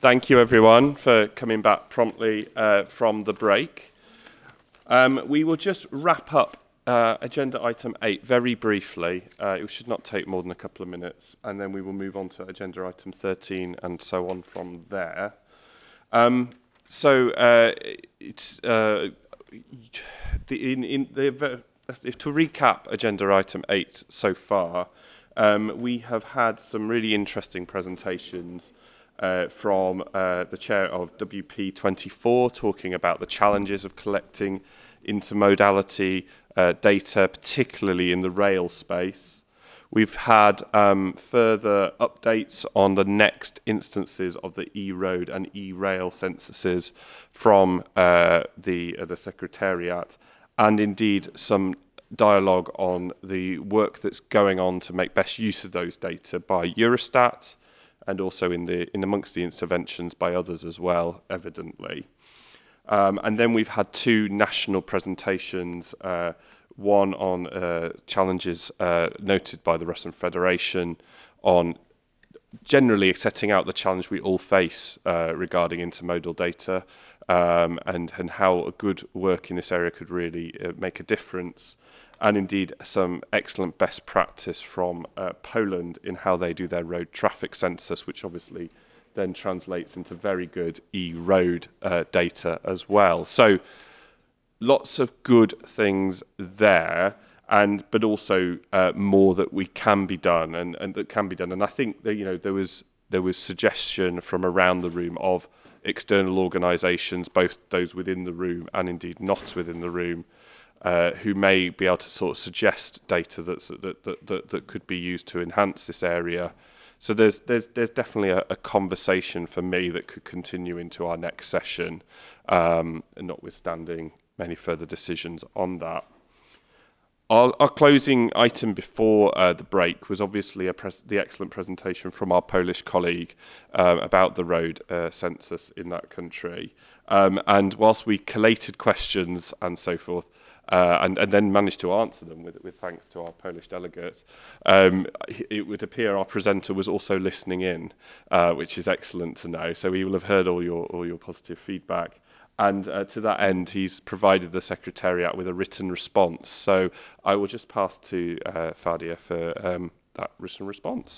Thank you everyone for coming back promptly from the break. We will just wrap up agenda item 8 very briefly. It should not take more than a couple of minutes, and then we will move on to agenda item 13 and so on from there. To recap agenda item 8 so far, we have had some really interesting presentations from the chair of WP24 talking about the challenges of collecting intermodality data, particularly in the rail space. We've had further updates on the next instances of the e-road and e-rail censuses from the Secretariat, and indeed some dialogue on the work that's going on to make best use of those data by Eurostat, and also in amongst the interventions by others as well, evidently. And then we've had two national presentations, one on challenges noted by the Russian Federation on generally setting out the challenge we all face regarding intermodal data, and how a good work in this area could really make a difference. And indeed some excellent best practice from Poland in how they do their road traffic census, which obviously then translates into very good e-road data as well. So lots of good things there, but also more that we can be done and that can be done. And I think that there was suggestion from around the room of external organisations, both those within the room and indeed not within the room, who may be able to sort of suggest data that could be used to enhance this area. So there's definitely a conversation for me that could continue into our next session, notwithstanding many further decisions on that. Our closing item before the break was obviously the excellent presentation from our Polish colleague about the road census in that country. And whilst we collated questions and so forth, and then managed to answer them with thanks to our Polish delegates, it would appear our presenter was also listening in, which is excellent to know. So we will have heard all your positive feedback. And to that end, he's provided the Secretariat with a written response. So I will just pass to Fadia for that written response.